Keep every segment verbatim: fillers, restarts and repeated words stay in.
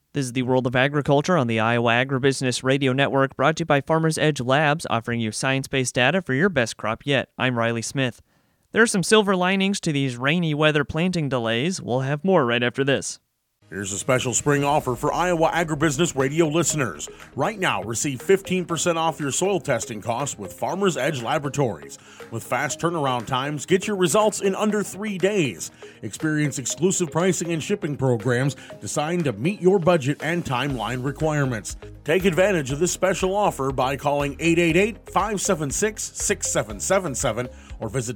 This is the World of Agriculture on the Iowa Agribusiness Radio Network, brought to you by Farmers Edge Labs, offering you science-based data for your best crop yet. I'm Riley Smith. There are some silver linings to these rainy weather planting delays. We'll have more right after this. Here's a special spring offer for Iowa Agribusiness Radio listeners. Right now, receive fifteen percent off your soil testing costs with Farmers Edge Laboratories. With fast turnaround times, get your results in under three days. Experience exclusive pricing and shipping programs designed to meet your budget and timeline requirements. Take advantage of this special offer by calling eight eight eight, five seven six, six seven seven seven or visit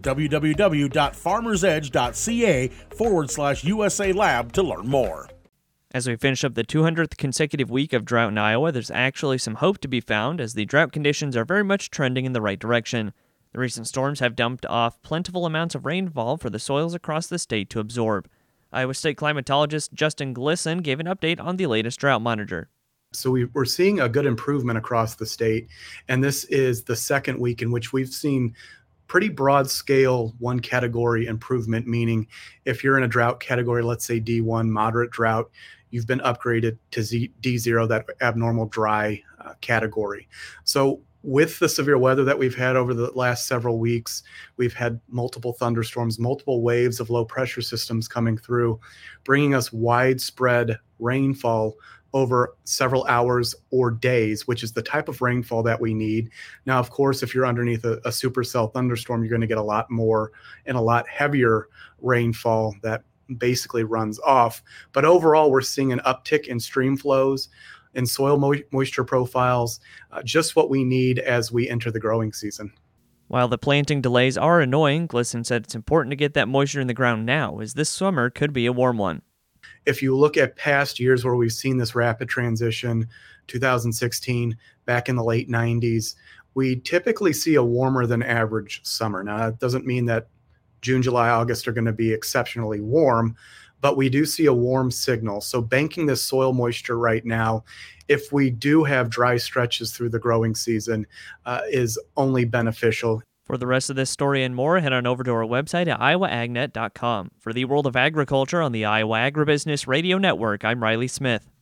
www.farmersedge.ca forward slash USA Lab to learn more. As we finish up the two hundredth consecutive week of drought in Iowa, there's actually some hope to be found as the drought conditions are very much trending in the right direction. The recent storms have dumped off plentiful amounts of rainfall for the soils across the state to absorb. Iowa State climatologist Justin Glisson gave an update on the latest drought monitor. So we, we're seeing a good improvement across the state, and this is the second week in which we've seen pretty broad scale one category improvement, meaning if you're in a drought category, let's say D one, moderate drought, you've been upgraded to Z, D zero, that abnormal dry uh, category. So with the severe weather that we've had over the last several weeks, we've had multiple thunderstorms, multiple waves of low pressure systems coming through, bringing us widespread rainfall over several hours or days, which is the type of rainfall that we need. Now, of course, if you're underneath a, a supercell thunderstorm, you're going to get a lot more and a lot heavier rainfall that basically runs off. But overall, we're seeing an uptick in stream flows and soil mo- moisture profiles, uh, just what we need as we enter the growing season. While the planting delays are annoying, Glisson said it's important to get that moisture in the ground now, as this summer could be a warm one. If you look at past years where we've seen this rapid transition, two thousand sixteen, back in the late nineties, we typically see a warmer than average summer. Now, that doesn't mean that June, July, August are going to be exceptionally warm, but we do see a warm signal. So banking this soil moisture right now, if we do have dry stretches through the growing season, uh, is only beneficial. For the rest of this story and more, head on over to our website at iowa agnet dot com. For the World of Agriculture on the Iowa Agribusiness Radio Network, I'm Riley Smith.